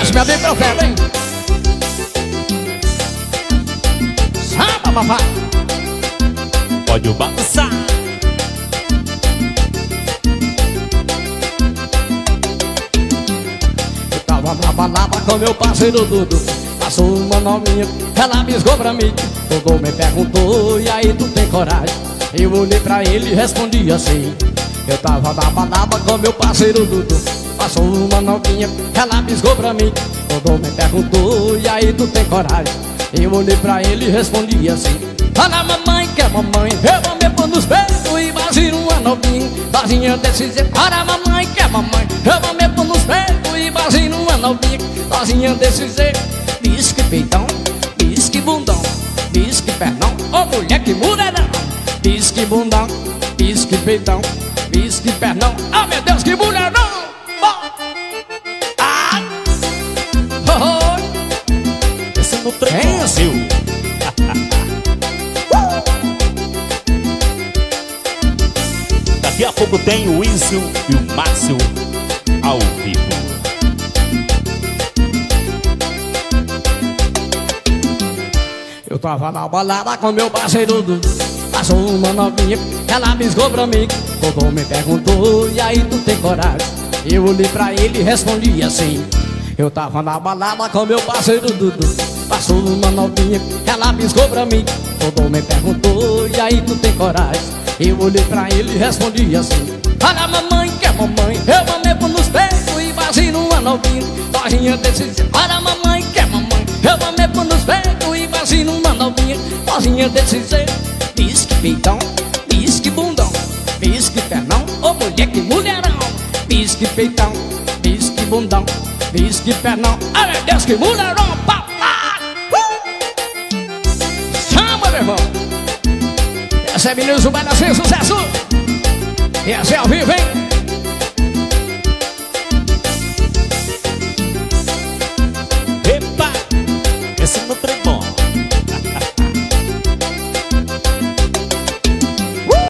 Essa minha bem profeta, hein? Samba, papai. Pode balançar. Eu tava na balada com meu parceiro Dudu. Passou uma novinha, ela biscou pra mim. Dudu me perguntou, e aí tu tem coragem? Eu olhei pra ele e respondi assim. Eu tava na balada com meu parceiro Dudu. Passou uma novinha, ela biscou pra mim. Dudu me perguntou, e aí tu tem coragem? Eu olhei pra ele e respondi assim. Olha mamãe, que é mamãe, eu vou me pôr nos peitos e imagino uma novinha, sozinha desse jeito. Olha mamãe, que é mamãe, eu vou me pôr nos peitos e imagino uma novinha, sozinha desse jeito. Bisque peitão, bisque bundão, bisque pernão, ô mulher que mulherão. Bisque bundão, bisque peitão, bisque pernão, oh meu Deus, que mulherão. Ah! Oh, oh. Esse é no trem Brasil. Daqui a pouco tem o Wilson e o Márcio ao vivo. Eu tava na balada com meu parceiro Dudu. Passou uma novinha, ela biscou pra mim. Dudu me perguntou, e aí tu tem coragem? Eu olhei pra ele e respondi assim. Eu tava na balada com meu parceiro Dudu. Passou uma novinha, ela biscou pra mim. Dudu me perguntou, e aí tu tem coragem? Eu olhei pra ele e respondi assim. Olha mamãe, que é mamãe, eu vou me pôr nos peitos e imagino uma novinha, sozinha desse jeito. Olha mamãe, que é mamãe, eu vou me pôr nos peitos e imagino uma novinha, sozinha desse jeito. Bisque peitão, bisque bundão, bisque pernão, ô mulher que mulherão. Bisque peitão, bisque bundão, bisque pernão, ai meu Deus, que mulherão, papai. Chama, meu irmão. Essa é Menino vai nascer sucesso. E essa é ao vivo, hein?